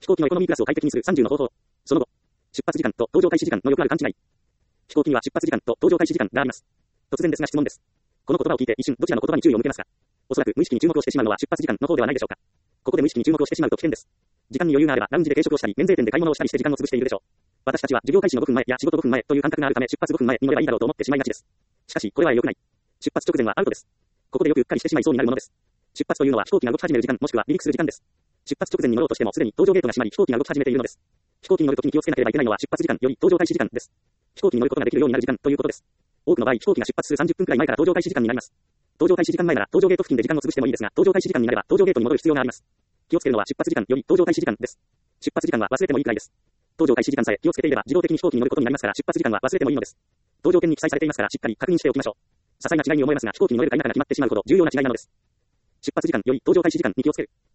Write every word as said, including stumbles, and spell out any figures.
飛行機のエコノミークラスを快適にするさんじゅうの方法。その後、出発時間と搭乗開始時間のよくある勘違い。飛行機には出発時間と搭乗開始時間があります。突然ですが質問です。この言葉を聞いて一瞬どちらの言葉に注意を向けますか？おそらく無意識に注目をしてしまうのは出発時間の方ではないでしょうか。ここで無意識に注目をしてしまうと危険です。時間に余裕があればラウンジで軽食をしたり、免税店で買い物をしたりして時間を潰しているでしょう。私たちは授業開始のごふんまえや仕事ごふんまえという感覚があるため出発ごふんまえに乗ればいいだろうと思ってしまいがちです。しかしこれは良くない。出発直前はアウトです。ここでよくうっかりしてしまいそうになるものです。出発というのは飛行機が動き始める時間もしくは離陸する時間です。出発直前に乗ろうとしてもすでに搭乗ゲートが閉まり飛行機が動き始めているのです。飛行機に乗るときに気をつけなければいけないのは出発時間より搭乗開始時間です。飛行機に乗ることができるようになる時間ということです。多くの場合飛行機が出発するさんじゅっぷんくらい前から搭乗開始時間になります。搭乗開始時間前なら搭乗ゲート付近で時間を潰してもいいですが、搭乗開始時間になれば搭乗ゲートに戻る必要があります。気をつけるのは出発時間より搭乗開始時間です。出発時間は忘れてもいいくらいです。搭乗開始時間さえ気をつけていれば自動的に飛行機に乗ることになりますから出発時間は忘れてもいいのです。搭乗券に記載されていますからしっかり確認しておきましょう。些細な違いに思えますが飛行機に乗れるか否かが決まってしまうほど重要な違いなのです。出発時間より搭乗開始時間に気をつける。